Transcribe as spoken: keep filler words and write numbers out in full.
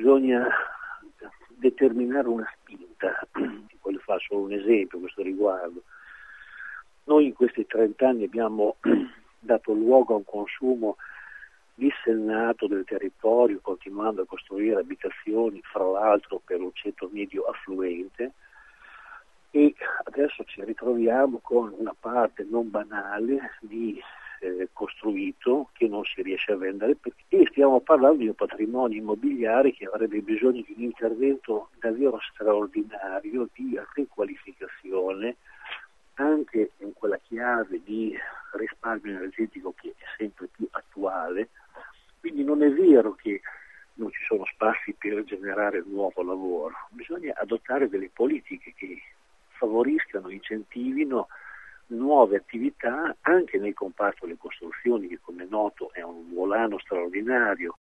bisogna determinare una spinta. Ti voglio fare solo un esempio a questo riguardo. Noi in questi trent'anni abbiamo dato luogo a un consumo dissennato del territorio, continuando a costruire abitazioni, fra l'altro per un ceto medio affluente, e adesso ci ritroviamo con una parte non banale di eh, costruito che non si riesce a vendere, perché stiamo parlando di un patrimonio immobiliare che avrebbe bisogno di un intervento davvero straordinario di riqualificazione, anche in quella chiave di risparmio energetico che è sempre più attuale. Quindi non è vero che non ci sono spazi per generare nuovo lavoro, bisogna adottare delle politiche che favoriscano, incentivino nuove attività anche nel comparto delle costruzioni, che come è noto è un volano straordinario